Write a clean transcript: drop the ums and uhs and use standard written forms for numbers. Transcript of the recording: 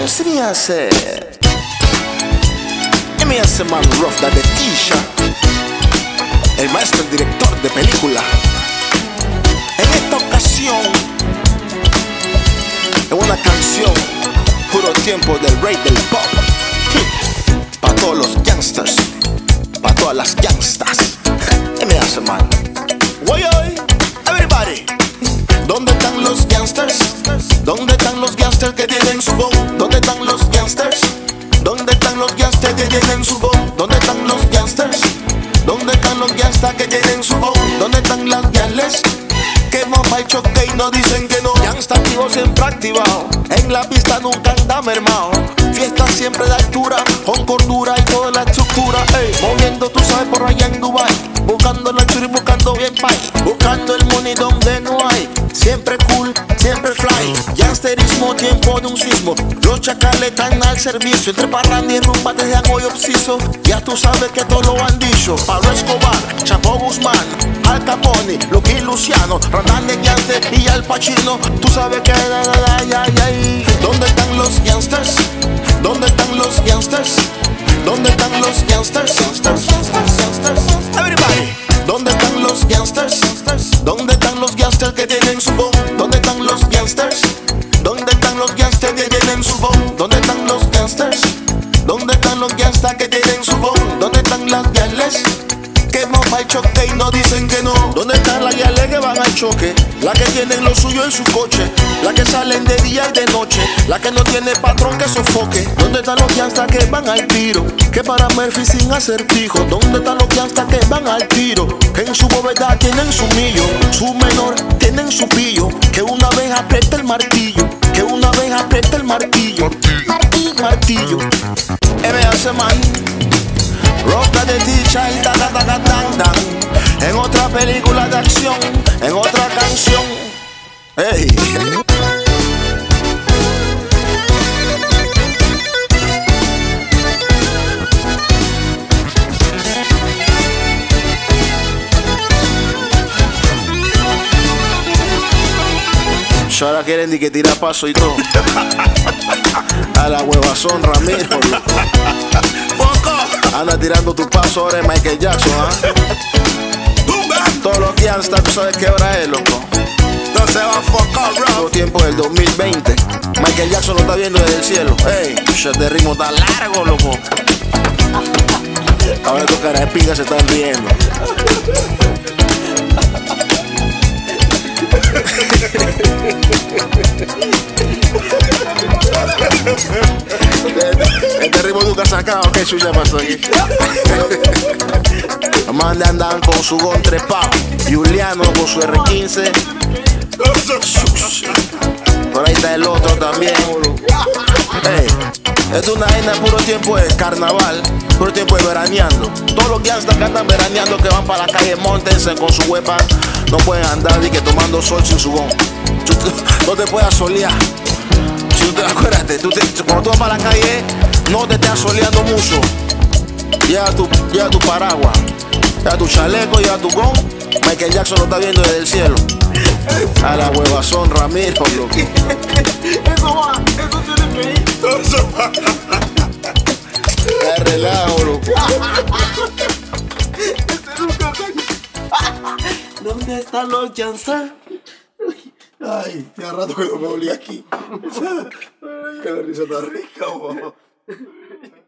sería ese? Y me hace man rough da de Tisha, el maestro, el director de película. En esta ocasión, en una canción, puro tiempo del rey del pop. Pa' todos los gangsters, pa' todas las gangstas. Y me hace man. Woy, oy, everybody. ¿Dónde están los gangsters? ¿Dónde están los gangsters que tienen su voz? ¿Dónde están los gangsters? ¿Dónde están los gangsters que tienen su voz? ¿Dónde están los gangsters? ¿Dónde están los gangsters que tienen su voz? ¿Dónde están las gales que hemos hecho que y no dicen que no? Gangsta activo siempre activado, en la pista nunca anda mermado. Fiesta siempre de altura, con cordura y toda la estructura, ey. Moviendo, tú sabes, por allá en Dubai, buscando la churi, buscando bien pay, buscando el money donde no hay. Siempre cool, siempre fly. Gangsterismo, tiempo de un sismo. Los chacales están al servicio, entre parranda y rumba desde Angoy Obsiso. Ya tú sabes que todo lo han dicho. Pablo Escobar, Chapo Guzmán, Al Capone, Lucky Luciano, Randall de Gangster y Al Pacino. Tú sabes que ¿dónde están los gangsters? ¿Dónde están los gangsters? ¿Dónde están los gangsters? Everybody. ¿Dónde están los gangsters? ¿Dónde están los gangsters que tienen su voz? ¿Dónde están los gangsters? ¿Dónde están los gangsters que tienen su voz? ¿Dónde están los gangsters? ¿Dónde están los gangsters que tienen su voz? ¿Dónde están las gales que hemos hecho que y no dicen que no? ¿Dónde están las gales que van al choque? Las que tienen lo suyo en su coche, las que salen de día y de noche, las que no tienen patrón que sofoque. ¿Dónde están los gangsters que van al tiro? Que para Murphy sin acertijo. ¿Dónde están los gangsters que van al tiro? Que en su bóveda tienen su millo, su menor tienen su pillo. Que una vez aprieta el martillo, que una vez aprieta el martillo. Martillo. Me hace man. Roca de Tisha y taca taca tan tan. En otra película de acción, en otra canción. Hey. Ahora quieren ni que tira paso y todo. A la huevazón Ramiro. Anda tirando tu paso ahora en Michael Jackson, Todos los gangsters, tú sabes qué hora es, loco. No se va a focar, bro. Todo tiempo del 2020. Michael Jackson lo está viendo desde el cielo. Ey, este ritmo está largo, loco. Ahora tus caras de pinga se están riendo. Este ritmo nunca sacado, ¿qué chucha pasó aquí? Amanda andan con su gon trepado, Juliano con su R15. Por ahí está el otro también. Hey, es una vaina puro tiempo de carnaval, puro tiempo de veraneando. Todos los gangsters que andan veraneando, que van para la calle, montense con su huepa. No pueden andar ni que tomando sol sin su gon. No te puedes solear. Si tú te acuérdate, cuando tú vas para la calle, no te estés soleando mucho. Lleva tu paraguas, lleva tu chaleco, lleva tu gon. Michael Jackson lo está viendo desde el cielo. A la huevazón Ramiro, loco. Eso tiene que ir. Qué relajo, loco. ¿Dónde están los gangsters? Ay, ya rato que no me olí aquí. Que la risa está rica,